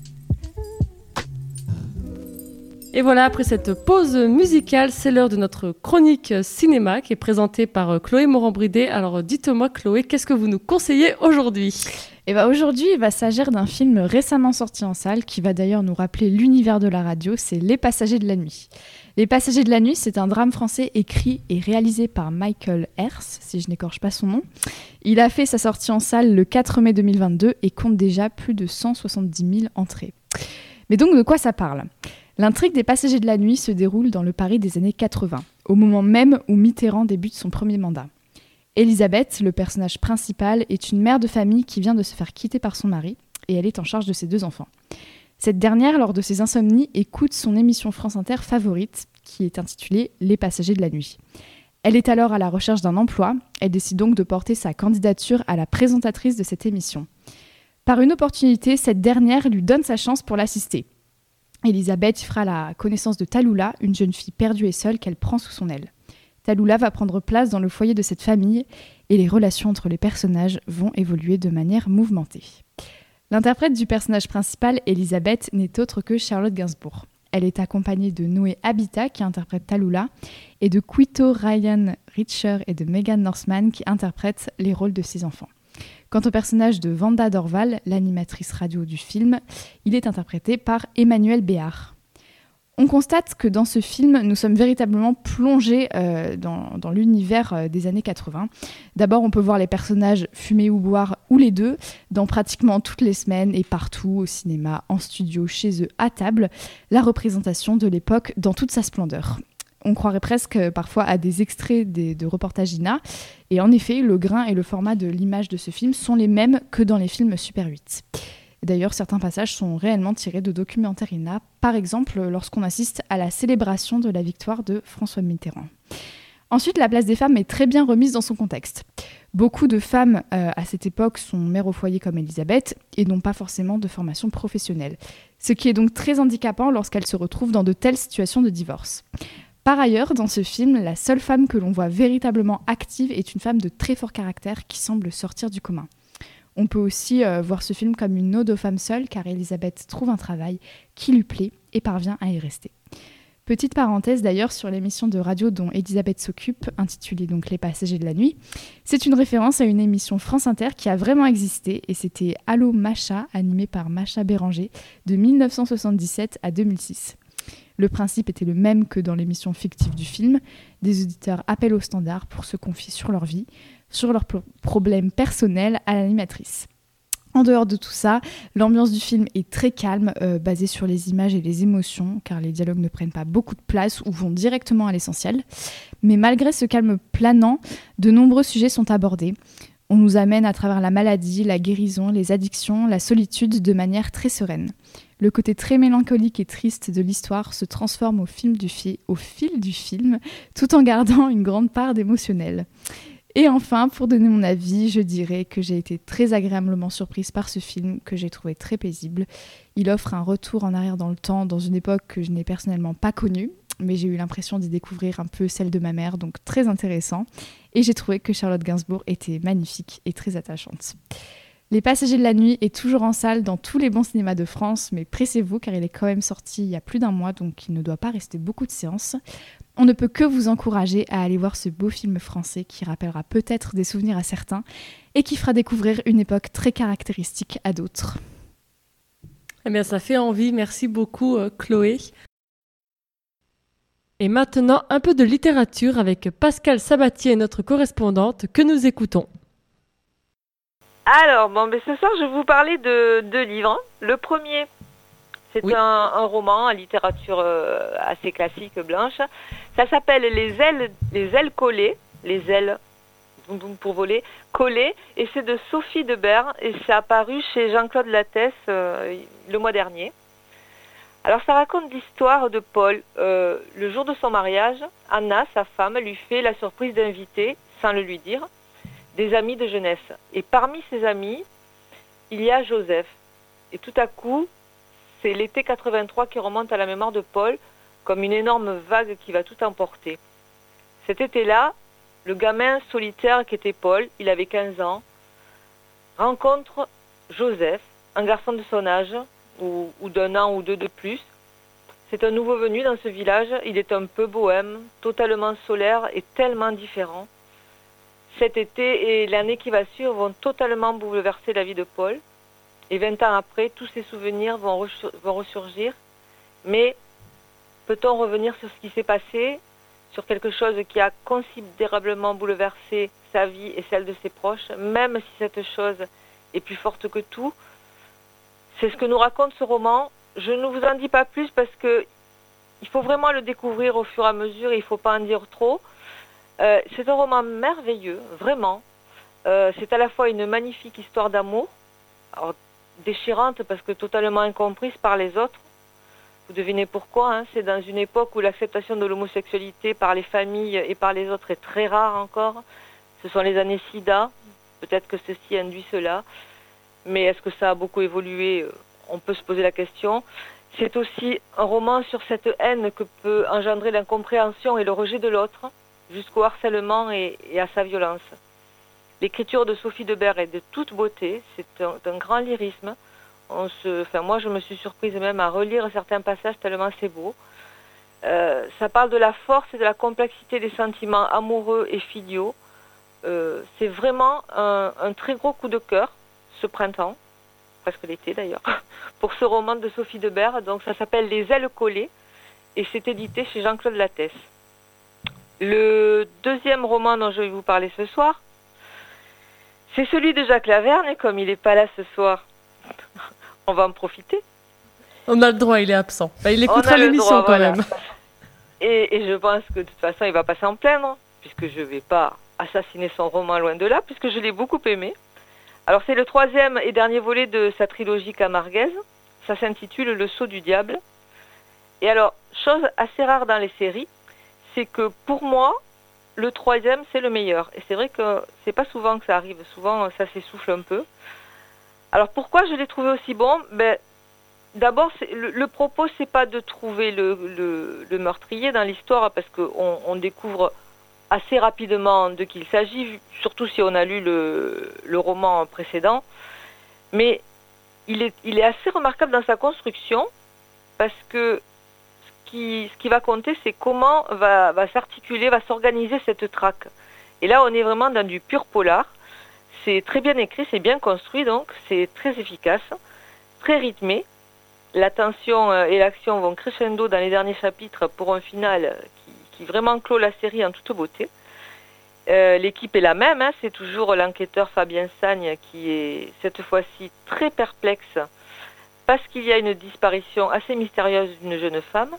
Et voilà, après cette pause musicale, c'est l'heure de notre chronique cinéma qui est présentée par Chloé Morand-Bridé. Alors dites-moi Chloé, qu'est-ce que vous nous conseillez aujourd'hui ? Et bah aujourd'hui, il va s'agir d'un film récemment sorti en salle qui va d'ailleurs nous rappeler l'univers de la radio, c'est Les Passagers de la Nuit. Les Passagers de la Nuit, c'est un drame français écrit et réalisé par Michael Hers, si je n'écorche pas son nom. Il a fait sa sortie en salle le quatre mai deux mille vingt-deux et compte déjà plus de cent soixante-dix mille entrées. Mais donc de quoi ça parle ? L'intrigue des Passagers de la Nuit se déroule dans le Paris des années quatre-vingts, au moment même où Mitterrand débute son premier mandat. Elisabeth, le personnage principal, est une mère de famille qui vient de se faire quitter par son mari et elle est en charge de ses deux enfants. Cette dernière, lors de ses insomnies, écoute son émission France Inter favorite qui est intitulée « Les Passagers de la Nuit ». Elle est alors à la recherche d'un emploi, elle décide donc de porter sa candidature à la présentatrice de cette émission. Par une opportunité, cette dernière lui donne sa chance pour l'assister. Elisabeth fera la connaissance de Talula, une jeune fille perdue et seule qu'elle prend sous son aile. Talula va prendre place dans le foyer de cette famille et les relations entre les personnages vont évoluer de manière mouvementée. L'interprète du personnage principal, Elisabeth, n'est autre que Charlotte Gainsbourg. Elle est accompagnée de Noé Habitat qui interprète Talula et de Quito Ryan Richer et de Megan Northman qui interprètent les rôles de ses enfants. Quant au personnage de Wanda Dorval, l'animatrice radio du film, il est interprété par Emmanuel Béard. On constate que dans ce film, nous sommes véritablement plongés euh, dans, dans l'univers euh, des années quatre-vingts. D'abord, on peut voir les personnages fumer ou boire, ou les deux, dans pratiquement toutes les semaines et partout, au cinéma, en studio, chez eux, à table, la représentation de l'époque dans toute sa splendeur. On croirait presque euh, parfois à des extraits des, de reportages I N A. Et en effet, le grain et le format de l'image de ce film sont les mêmes que dans les films Super huit. D'ailleurs, certains passages sont réellement tirés de documentaires I N A, par exemple lorsqu'on assiste à la célébration de la victoire de François Mitterrand. Ensuite, la place des femmes est très bien remise dans son contexte. Beaucoup de femmes euh, à cette époque sont mères au foyer comme Elisabeth et n'ont pas forcément de formation professionnelle, ce qui est donc très handicapant lorsqu'elles se retrouvent dans de telles situations de divorce. Par ailleurs, dans ce film, la seule femme que l'on voit véritablement active est une femme de très fort caractère qui semble sortir du commun. On peut aussi euh, voir ce film comme une ode aux femmes seules, car Elisabeth trouve un travail qui lui plaît et parvient à y rester. Petite parenthèse d'ailleurs sur l'émission de radio dont Elisabeth s'occupe, intitulée donc Les Passagers de la Nuit. C'est une référence à une émission France Inter qui a vraiment existé, et c'était Allô Macha, animée par Macha Béranger, de mille neuf cent soixante-dix-sept à deux mille six. Le principe était le même que dans l'émission fictive du film. Des auditeurs appellent au standard pour se confier sur leur vie, sur leurs pro- problèmes personnels à l'animatrice. En dehors de tout ça, l'ambiance du film est très calme, euh, basée sur les images et les émotions, car les dialogues ne prennent pas beaucoup de place ou vont directement à l'essentiel. Mais malgré ce calme planant, de nombreux sujets sont abordés. On nous amène à travers la maladie, la guérison, les addictions, la solitude de manière très sereine. Le côté très mélancolique et triste de l'histoire se transforme au fil du, fi- au fil du film, tout en gardant une grande part d'émotionnel. Et enfin, pour donner mon avis, je dirais que j'ai été très agréablement surprise par ce film, que j'ai trouvé très paisible. Il offre un retour en arrière dans le temps, dans une époque que je n'ai personnellement pas connue, mais j'ai eu l'impression d'y découvrir un peu celle de ma mère, donc très intéressant. Et j'ai trouvé que Charlotte Gainsbourg était magnifique et très attachante. Les Passagers de la Nuit est toujours en salle dans tous les bons cinémas de France, mais pressez-vous car il est quand même sorti il y a plus d'un mois, donc il ne doit pas rester beaucoup de séances. On ne peut que vous encourager à aller voir ce beau film français qui rappellera peut-être des souvenirs à certains et qui fera découvrir une époque très caractéristique à d'autres. Eh bien, ça fait envie. Merci beaucoup, euh, Chloé. Et maintenant, un peu de littérature avec Pascal Sabatier, notre correspondante, que nous écoutons. Alors, bon, ben, ce soir, je vais vous parler de deux livres. Le premier, c'est Oui. un, un roman en littérature euh, assez classique, blanche. Ça s'appelle Les ailes, les ailes collées, les ailes boum, boum, pour voler, collées, et c'est de Sophie Debert, et c'est apparu chez Jean-Claude Lattès euh, le mois dernier. Alors, ça raconte l'histoire de Paul. Euh, le jour de son mariage, Anna, sa femme, lui fait la surprise d'inviter, sans le lui dire, des amis de jeunesse. Et parmi ces amis, il y a Joseph. Et tout à coup, c'est l'été quatre-vingt-trois qui remonte à la mémoire de Paul comme une énorme vague qui va tout emporter. Cet été-là, le gamin solitaire qui était Paul, il avait quinze ans, rencontre Joseph, un garçon de son âge, ou, ou d'un an ou deux de plus. C'est un nouveau venu dans ce village, il est un peu bohème, totalement solaire et tellement différent. Cet été et l'année qui va suivre vont totalement bouleverser la vie de Paul. Et vingt ans après, tous ces souvenirs vont, ressur- vont ressurgir. Mais peut-on revenir sur ce qui s'est passé, sur quelque chose qui a considérablement bouleversé sa vie et celle de ses proches, même si cette chose est plus forte que tout? C'est ce que nous raconte ce roman. Je ne vous en dis pas plus parce que il faut vraiment le découvrir au fur et à mesure et il ne faut pas en dire trop. Euh, c'est un roman merveilleux, vraiment. Euh, c'est à la fois une magnifique histoire d'amour, alors, déchirante parce que totalement incomprise par les autres. Vous devinez pourquoi, hein, c'est dans une époque où l'acceptation de l'homosexualité par les familles et par les autres est très rare encore. Ce sont les années SIDA, peut-être que ceci induit cela. Mais est-ce que ça a beaucoup évolué? On peut se poser la question. C'est aussi un roman sur cette haine que peut engendrer l'incompréhension et le rejet de l'autre, jusqu'au harcèlement et, et à sa violence. L'écriture de Sophie Debert est de toute beauté, c'est un, un grand lyrisme. On se, enfin, moi, je me suis surprise même à relire certains passages tellement c'est beau. Euh, ça parle de la force et de la complexité des sentiments amoureux et filiaux. Euh, c'est vraiment un, un très gros coup de cœur, ce printemps, presque l'été d'ailleurs, pour ce roman de Sophie Debert. Donc ça s'appelle Les ailes collées. et c'est édité chez Jean-Claude Lattès. Le deuxième roman dont je vais vous parler ce soir, c'est celui de Jacques Lavergne, et comme il n'est pas là ce soir, on va en profiter. On a le droit, il est absent. Bah, il On écoutera a le l'émission droit, quand voilà. même. Et, et je pense que de toute façon, il ne va pas s'en plaindre, puisque je ne vais pas assassiner son roman loin de là, puisque je l'ai beaucoup aimé. Alors c'est le troisième et dernier volet de sa trilogie camarguaise. Ça s'intitule Le Sceau du Diable. Et alors, chose assez rare dans les séries, c'est que pour moi, le troisième, c'est le meilleur. Et c'est vrai que c'est pas souvent que ça arrive. Souvent, ça s'essouffle un peu. Alors pourquoi je l'ai trouvé aussi bon? Ben, d'abord, c'est, le, le propos, c'est pas de trouver le, le, le meurtrier dans l'histoire, parce qu'on on découvre assez rapidement de qui il s'agit, surtout si on a lu le, le roman précédent. Mais il est, il est assez remarquable dans sa construction, parce que ce qui, ce qui va compter, c'est comment va, va s'articuler, va s'organiser cette traque. Et là, on est vraiment dans du pur polar. C'est très bien écrit, c'est bien construit, donc c'est très efficace, très rythmé. La tension et l'action vont crescendo dans les derniers chapitres pour un final qui, qui vraiment clôt la série en toute beauté. Euh, l'équipe est la même, hein, c'est toujours l'enquêteur Fabien Sagne qui est cette fois-ci très perplexe parce qu'il y a une disparition assez mystérieuse d'une jeune femme.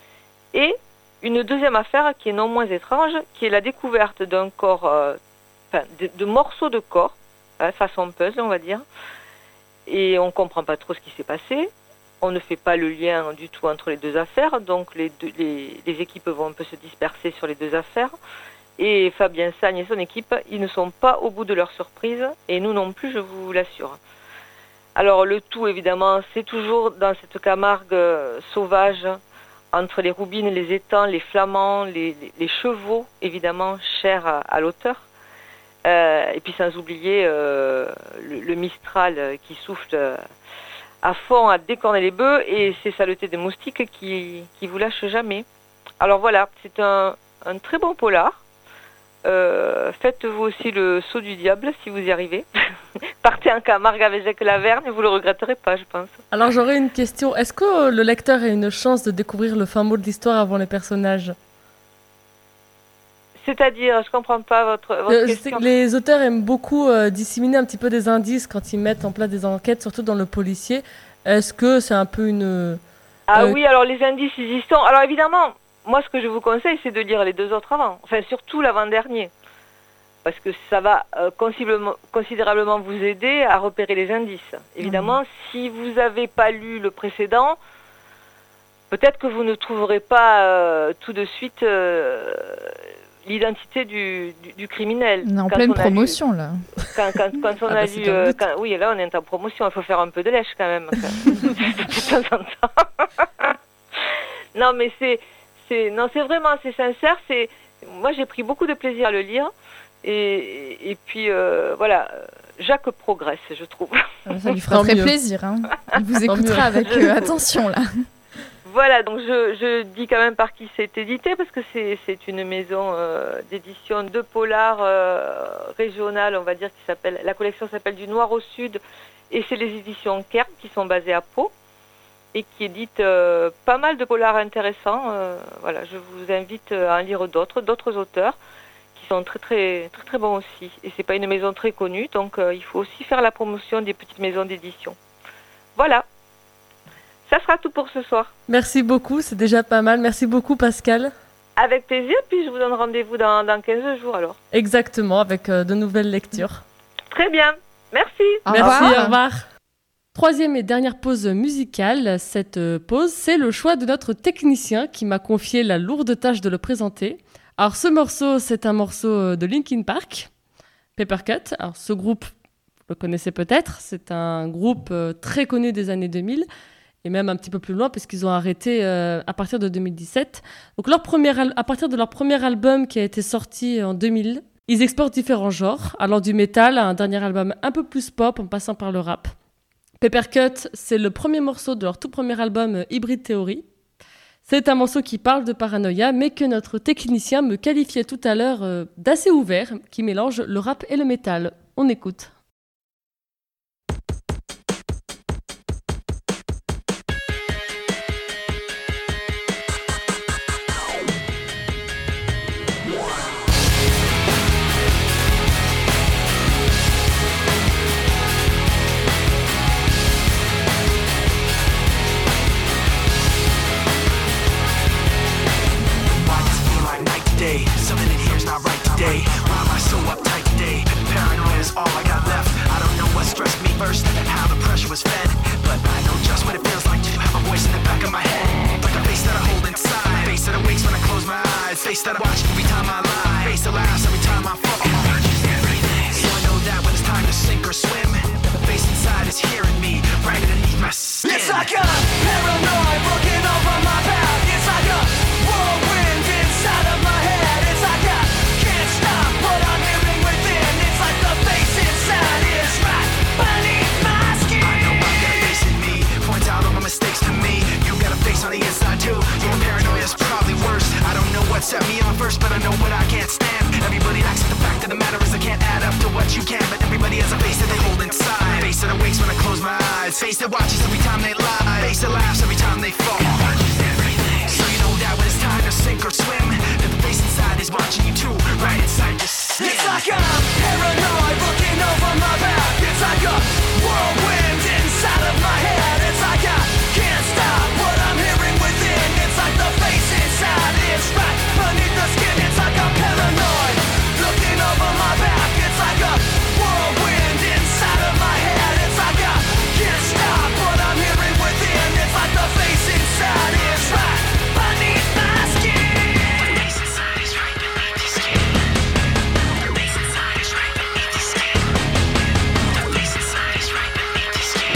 Et une deuxième affaire qui est non moins étrange, qui est la découverte d'un corps, euh, enfin, de, de morceaux de corps, hein, façon puzzle on va dire, et on ne comprend pas trop ce qui s'est passé. On ne fait pas le lien du tout entre les deux affaires, donc les, deux, les, les équipes vont un peu se disperser sur les deux affaires. Et Fabien Sagne et son équipe, ils ne sont pas au bout de leur surprise, et nous non plus, je vous l'assure. Alors le tout, évidemment, c'est toujours dans cette Camargue euh, sauvage, entre les roubines, les étangs, les flamands, les, les, les chevaux, évidemment, chers à, à l'auteur. Euh, et puis sans oublier euh, le, le Mistral qui souffle euh, à fond à décorner les bœufs, et ces saletés de moustiques qui qui vous lâchent jamais. Alors voilà, c'est un, un très bon polar. Euh, faites-vous aussi le saut du diable si vous y arrivez. Partez en Camargue avec Jacques Lavergne, vous le regretterez pas, je pense. Alors j'aurais une question. Est-ce que le lecteur a une chance de découvrir le fin mot de l'histoire avant les personnages? C'est-à-dire, je comprends pas votre, votre Euh, je sais question. que les auteurs aiment beaucoup euh, disséminer un petit peu des indices quand ils mettent en place des enquêtes, surtout dans le policier. Est-ce que c'est un peu une... Ah euh, oui, alors les indices, ils y sont. Alors évidemment, moi ce que je vous conseille, c'est de lire les deux autres avant. Enfin, surtout l'avant-dernier. Parce que ça va euh, considérablement, considérablement vous aider à repérer les indices. Évidemment, mmh. si vous n'avez pas lu le précédent, peut-être que vous ne trouverez pas euh, tout de suite euh, l'identité du, du, du criminel. On est en Quand pleine on a promotion, lu, là. Quand, quand, quand on Ah a bah, lu... c'est un euh, but. quand, oui, là on est en promotion, il faut faire un peu de lèche quand même. De temps en temps. Non, mais c'est... c'est non, c'est vraiment, c'est sincère. C'est, moi, j'ai pris beaucoup de plaisir à le lire. Et, et puis, euh, voilà, Jacques progresse, je trouve. Ça lui fera Tant très mieux. plaisir. Hein. Il vous Tant écoutera mieux. avec euh, attention, là. Voilà, donc je, je dis quand même par qui c'est édité, parce que c'est, c'est une maison euh, d'édition de polar euh, régionale, on va dire, qui s'appelle, la collection s'appelle Du Noir au Sud, et c'est les éditions Kern qui sont basées à Pau, et qui éditent euh, pas mal de polars intéressants. Euh, voilà, je vous invite à en lire d'autres, d'autres auteurs, qui sont très très très très bons aussi. Et c'est pas une maison très connue, donc euh, il faut aussi faire la promotion des petites maisons d'édition. Voilà. Ça sera tout pour ce soir. Merci beaucoup, c'est déjà pas mal. Merci beaucoup Pascal. Avec plaisir, puis je vous donne rendez-vous dans, dans quinze jours alors. Exactement, avec euh, de nouvelles lectures. Très bien, merci. Au Merci, revoir. au revoir. Troisième et dernière pause musicale. Cette euh, pause, c'est le choix de notre technicien qui m'a confié la lourde tâche de le présenter. Alors ce morceau, c'est un morceau euh, de Linkin Park, Papercut. Alors ce groupe, vous le connaissez peut-être, c'est un groupe euh, très connu des années deux mille. Et même un petit peu plus loin, puisqu'ils ont arrêté euh, à partir de deux mille dix-sept. Donc leur premier al- à partir de leur premier album qui a été sorti en deux mille, ils exportent différents genres, allant du métal à un dernier album un peu plus pop en passant par le rap. Papercut, c'est le premier morceau de leur tout premier album euh, Hybrid Theory. C'est un morceau qui parle de paranoïa, mais que notre technicien me qualifiait tout à l'heure euh, d'assez ouvert, qui mélange le rap et le métal. On écoute. face that I watch every time I lie. Face that laughs every time I fall. So I know that when it's time to sink or swim, the face inside is hearing me right underneath my skin. It's like a paranoid looking over my back. It's like a whirlwind inside of my head. It's like I can't stop what I'm hearing within. It's like the face inside is right beneath my skin. I know I've got a face in me, points out all my mistakes to me. You got a face on the inside too. Your paranoia is probably worse. I don't know what set me on first, but I know what I can't stand. Everybody acts like the fact of the matter is I can't add up to what you can. But everybody has a face that they hold inside. Face that awakes when I close my eyes. Face that watches every time they lie. Face that laughs every time they fall. So you know that when it's time to sink or swim, that the face inside is watching you too, right inside your skin. It's like I'm paranoid looking over my back. It's like a whirlwind inside of my head. It's like I can't stop what I'm hearing within. It's like the face inside is right beneath the skin. It's like I'm paranoid looking over my back. It's like a whirlwind inside of my head. It's like I can't stop what I'm hearing within. It's like the face inside is right beneath my skin. The face inside is right beneath the skin. The face inside is right beneath the skin. The face inside is right beneath the skin.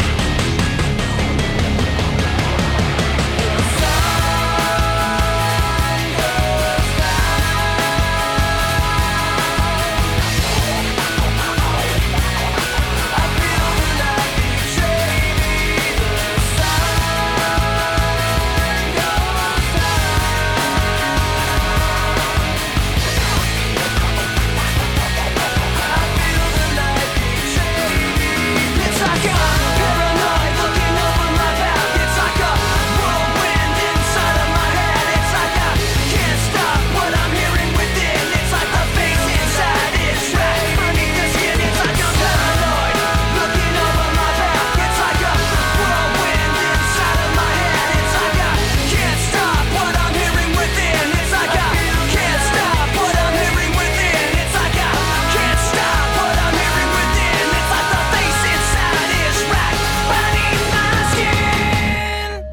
It's like I'm paranoid looking over my back. It's like a whirlwind inside of my head. It's like I can't stop what I'm hearing within. It's like the face inside is right beneath the skin. It's like I'm paranoid looking over my back. It's like a whirlwind inside of my head. It's like I can't stop what I'm hearing within. It's like I can't stop what I'm hearing within. It's like I can't stop what I'm hearing within. It's like the face inside is right beneath my skin.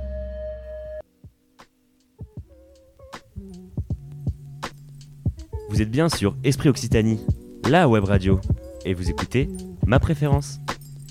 Vous êtes bien sur Esprit Occitanie, la web radio, et vous écoutez Ma Préférence.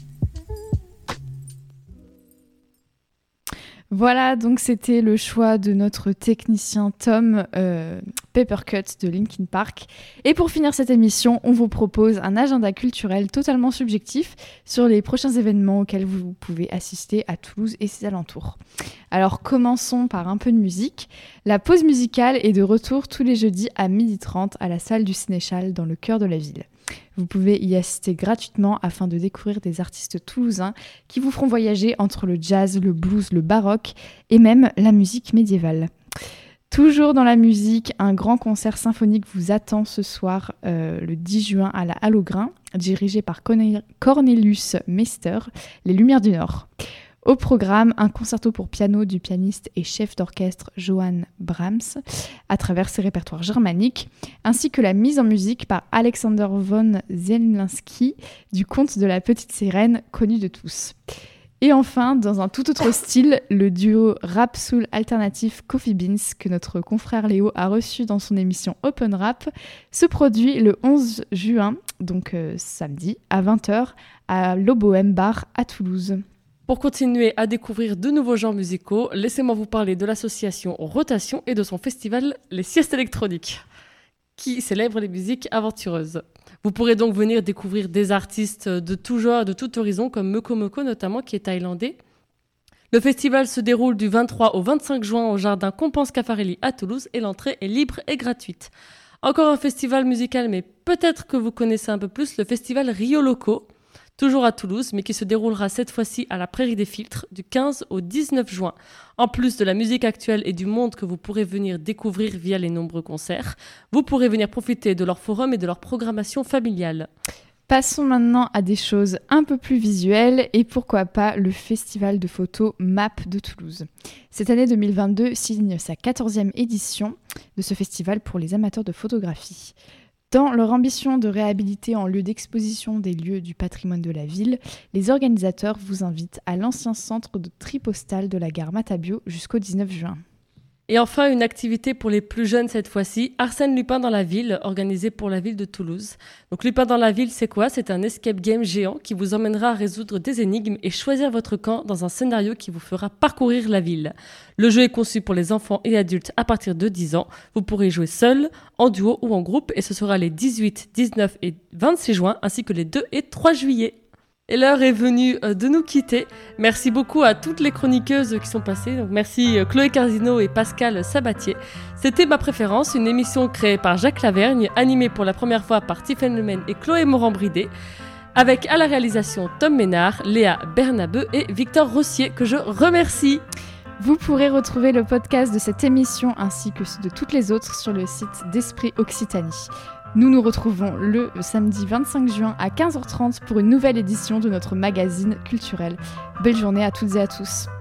Voilà, donc c'était le choix de notre technicien Tom, euh, Papercut de Linkin Park. Et pour finir cette émission, on vous propose un agenda culturel totalement subjectif sur les prochains événements auxquels vous pouvez assister à Toulouse et ses alentours. Alors commençons par un peu de musique. La pause musicale est de retour tous les jeudis à midi trente à la salle du Sénéchal dans le cœur de la ville. Vous pouvez y assister gratuitement afin de découvrir des artistes toulousains qui vous feront voyager entre le jazz, le blues, le baroque et même la musique médiévale. Toujours dans la musique, un grand concert symphonique vous attend ce soir, euh, le dix juin à la Halle aux Grains, dirigé par Cornelius Meister, Les Lumières du Nord. Au programme, un concerto pour piano du pianiste et chef d'orchestre Johann Brahms à travers ses répertoires germaniques, ainsi que la mise en musique par Alexander von Zemlinsky du conte de la Petite Sirène, connu de tous. Et enfin, dans un tout autre style, le duo rap soul alternatif Coffee Beans, que notre confrère Léo a reçu dans son émission Open Rap, se produit le onze juin, donc euh, samedi, à vingt heures, à l'Oboëm Bar à Toulouse. Pour continuer à découvrir de nouveaux genres musicaux, laissez-moi vous parler de l'association Rotation et de son festival Les Siestes électroniques, qui célèbre les musiques aventureuses. Vous pourrez donc venir découvrir des artistes de tout genre, de tout horizon, comme Moko Moko notamment, qui est thaïlandais. Le festival se déroule du vingt-trois au vingt-cinq juin au jardin Compense Caffarelli à Toulouse et l'entrée est libre et gratuite. Encore un festival musical, mais peut-être que vous connaissez un peu plus, le festival Rio Loco, toujours à Toulouse, mais qui se déroulera cette fois-ci à la Prairie des Filtres du quinze au dix-neuf juin. En plus de la musique actuelle et du monde que vous pourrez venir découvrir via les nombreux concerts, vous pourrez venir profiter de leur forum et de leur programmation familiale. Passons maintenant à des choses un peu plus visuelles et pourquoi pas le festival de photos M A P de Toulouse. Cette année deux mille vingt-deux signe sa quatorzième édition de ce festival pour les amateurs de photographie. Dans leur ambition de réhabiliter en lieu d'exposition des lieux du patrimoine de la ville, les organisateurs vous invitent à l'ancien centre de tri postal de la gare Matabio jusqu'au dix-neuf juin. Et enfin, une activité pour les plus jeunes cette fois-ci, Arsène Lupin dans la ville, organisée pour la ville de Toulouse. Donc Lupin dans la ville, c'est quoi ? C'est un escape game géant qui vous emmènera à résoudre des énigmes et choisir votre camp dans un scénario qui vous fera parcourir la ville. Le jeu est conçu pour les enfants et adultes à partir de dix ans. Vous pourrez jouer seul, en duo ou en groupe et ce sera les dix-huit, dix-neuf et vingt-six juin ainsi que les deux et trois juillet. Et l'heure est venue de nous quitter. Merci beaucoup à toutes les chroniqueuses qui sont passées. Donc merci Chloé Carzino et Pascal Sabatier. C'était Ma Préférence, une émission créée par Jacques Lavergne, animée pour la première fois par Tiffaine Lemaine et Chloé Morand-Bridé, avec à la réalisation Tom Ménard, Léa Bernabeu et Victor Rossier, que je remercie. Vous pourrez retrouver le podcast de cette émission ainsi que ceux de toutes les autres sur le site d'Esprit Occitanie. Nous nous retrouvons le samedi vingt-cinq juin à quinze heures trente pour une nouvelle édition de notre magazine culturel. Belle journée à toutes et à tous.